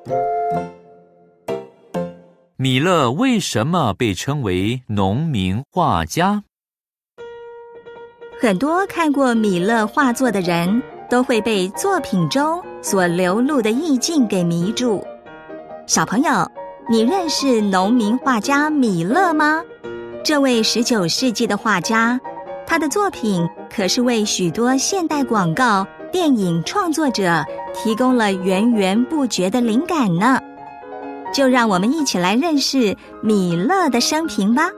米勒为什么被称为农民画家？ 很多看过米勒画作的人都会被作品中所流露的意境给迷住。小朋友，你认识农民画家米勒吗？这位19世纪的画家，他的作品可是为许多现代广告、电影创作者提供了源源不绝的灵感呢。就让我们一起来认识米勒的生平吧。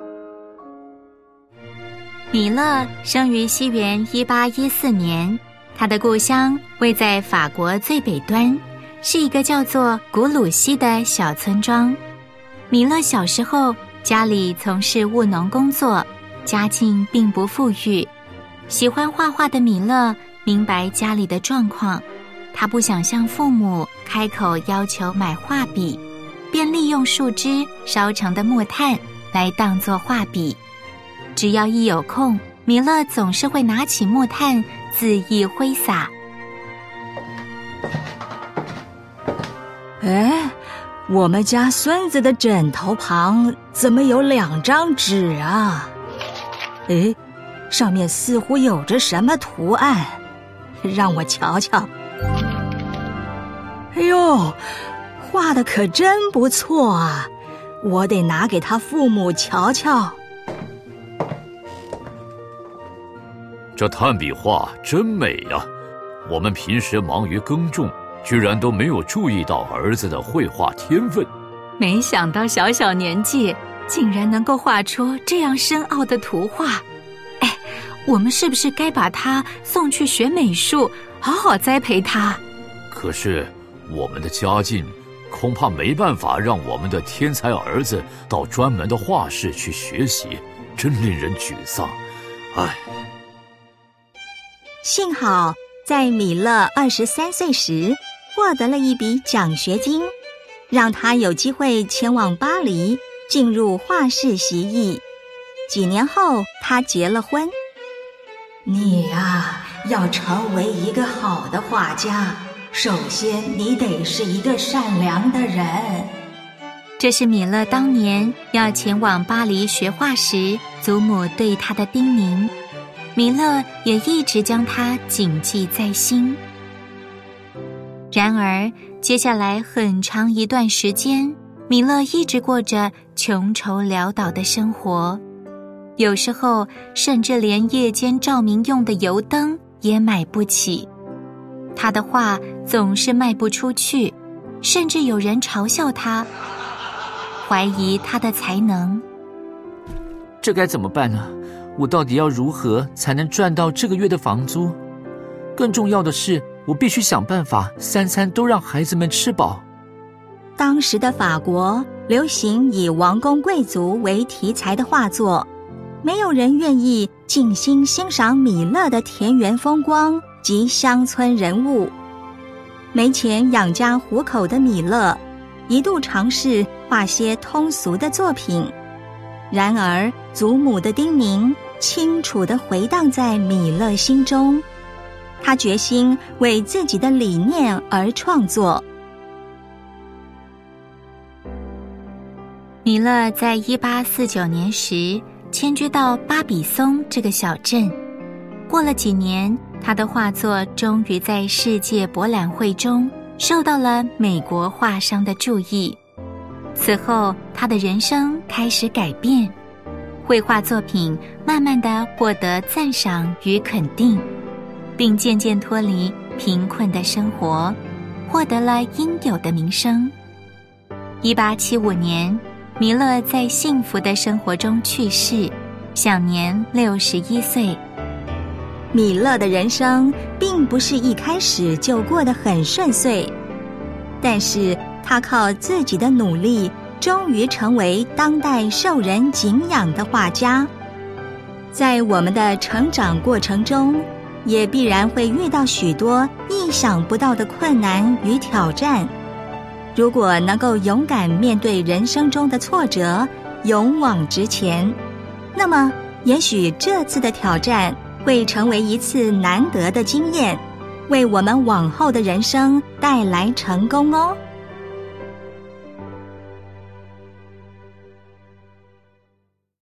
米勒生于西元1814年，他的故乡位在法国最北端，是一个叫做古鲁西的小村庄。米勒小时候家里从事务农工作，家境并不富裕。喜欢画画的米勒明白家里的状况，他不想向父母开口要求买画笔，便利用树枝烧成的木炭来当作画笔。只要一有空，米勒总是会拿起木炭恣意挥洒。 哎，我们家孙子的枕头旁怎么有2张纸啊？哎，上面似乎有着什么图案，让我瞧瞧。哎呦，画的可真不错啊，我得拿给他父母瞧瞧。 这炭笔画真美呀！我们平时忙于耕种，居然都没有注意到儿子的绘画天分。 没想到小小年纪竟然能够画出这样深奥的图画。哎，我们是不是该把他送去学美术，好好栽培他？ 可是我们的家境恐怕没办法让我们的天才儿子到专门的画室去学习，真令人沮丧。唉。 幸好在米勒23岁时获得了一笔奖学金，让他有机会前往巴黎进入画室习艺。几年后他结了婚。你呀，要成为一个好的画家，首先你得是一个善良的人。 这是米勒当年要前往巴黎学画时祖母对他的叮咛，米勒也一直将它谨记在心。然而接下来很长一段时间，米勒一直过着穷愁潦倒的生活，有时候甚至连夜间照明用的油灯也买不起。他的画总是卖不出去，甚至有人嘲笑他，怀疑他的才能。 这该怎么办呢？我到底要如何才能赚到这个月的房租？更重要的是，我必须想办法3餐都让孩子们吃饱。 当时的法国流行以王公贵族为题材的画作，没有人愿意静心欣赏米勒的田园风光及乡村人物。没钱养家糊口的米勒一度尝试画些通俗的作品，然而祖母的叮咛清楚地回荡在米勒心中，他决心为自己的理念而创作。 米勒在1849年时迁居到巴比松这个小镇，过了几年，他的画作终于在世界博览会中受到了美国画商的注意。此后他的人生开始改变，绘画作品慢慢地获得赞赏与肯定，并渐渐脱离贫困的生活，获得了应有的名声。1875年，米勒在幸福的生活中去世，享年61岁。 米勒的人生并不是一开始就过得很顺遂，但是他靠自己的努力，终于成为当代受人敬仰的画家。在我们的成长过程中，也必然会遇到许多意想不到的困难与挑战。如果能够勇敢面对人生中的挫折，勇往直前，那么也许这次的挑战会成为一次难得的经验，为我们往后的人生带来成功哦。